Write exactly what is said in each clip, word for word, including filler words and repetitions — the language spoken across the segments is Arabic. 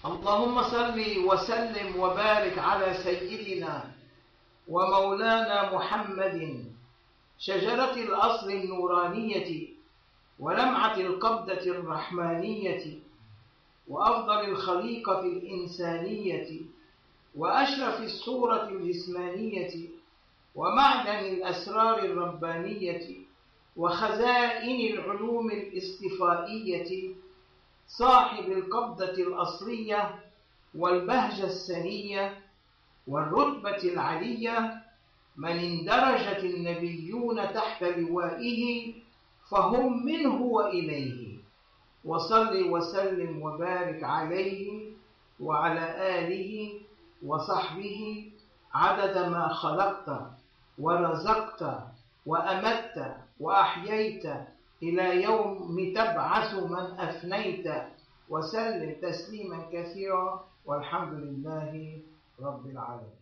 اللهم صل وسلم وبارك على سيدنا ومولانا محمد، شجرة الأصل النورانية ولمعة القبضة الرحمانية، وأفضل الخليقة الإنسانية، وأشرف الصورة الجسمانية، ومعدن الأسرار الربانية، وخزائن العلوم الاصطفائية، صاحب القبضة الأصلية والبهجة السنية والرتبة العلية، من اندرجت النبيون تحت لوائه فهم منه وإليه. وصل وسلم وبارك عليه وعلى آله وصحبه عدد ما خلقت ورزقت وأمت وأحييت إلى يوم تبعث من أفنيت، وسلم تسليما كثيرا، والحمد لله رب العالمين.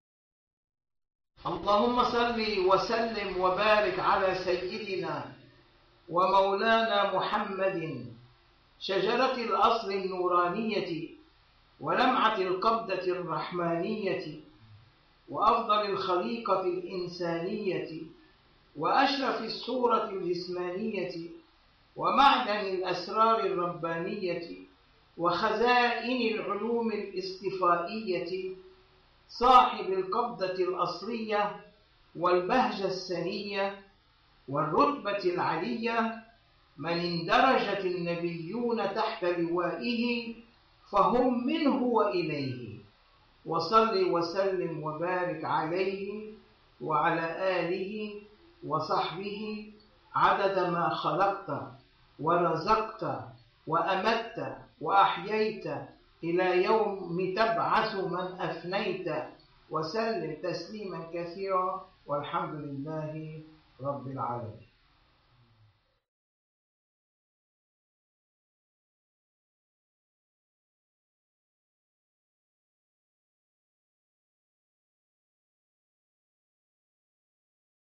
اللهم صل وسلم وبارك على سيدنا ومولانا محمد، شجرة الأصل النورانية ولمعة القبضة الرحمانية، وأفضل الخليقة الإنسانية، وأشرف الصورة الجسمانية، ومعدن الأسرار الربانية، وخزائن العلوم الاصطفائية، صاحب القبضة الأصلية والبهجة السنية والرتبة العلية، من اندرجت النبيون تحت لوائه فهم منه وإليه. وصل وسلم وبارك عليه وعلى آله وصحبه عدد ما خلقت ورزقت وأمت وأحييت إلى يوم تبعث من أفنيت، وسلم تسليما كثيرا، والحمد لله رب العالمين.